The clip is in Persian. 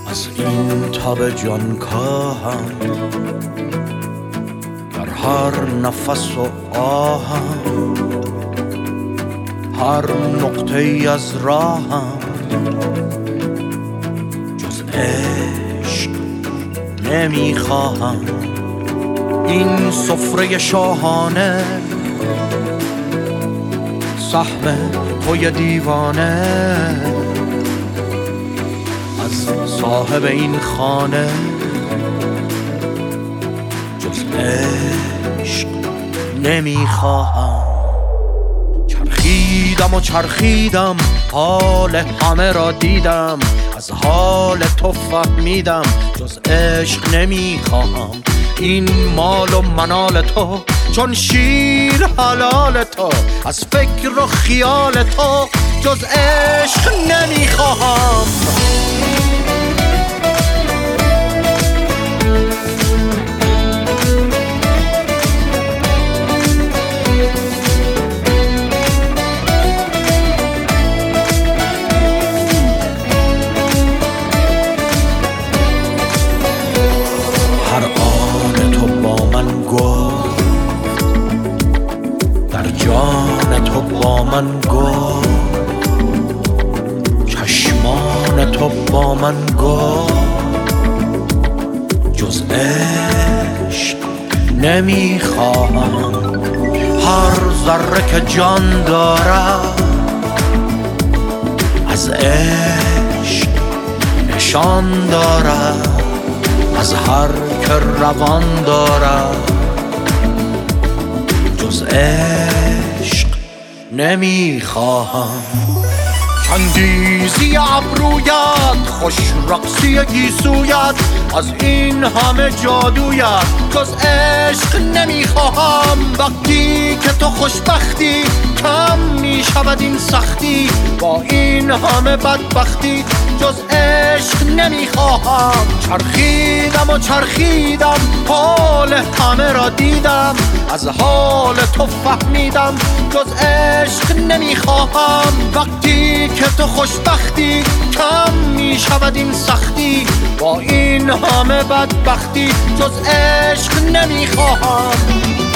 از این تاب جان کاهم، در هر نفس و آهم، هر نقطه ای از راهم، جز عشق نمیخواهم. این سفره شاهانه سهم توی دیوانه، از صاحب این خانه جز عشق نمیخواهم. چرخیدم و چرخیدم، حال همه را دیدم، از حال تو فهمیدم جز عشق نمیخواهم. این مال و منال تو چون شیر حلال تو، از فکر و خیال تو جز عشق نمیخواهم. هر آن تو با من گفت، در جان تو با من گفت، چشمان تو با من گفت جز عشق نمیخواهم. هر ذره که جان دارد از عشق نشان دارد، از هر که روان دارد جز عشق نمیخواهم. چندیزی ابرویت، خوش رقصی گیسویت، از این همه جادویت جز عشق نمیخواهم. وقتی که تو خوشبختی کم میشود این سختی، با این همه بدبختی جز عشق نمیخواهم. چرخیدم و چرخیدم، حال همه را دیدم، از حال تو فهمیدم جز عشق نمیخواهم. وقتی که تو خوشبختی کم میشود این سختی، با این همه بدبختی جز عشق نمیخواهم.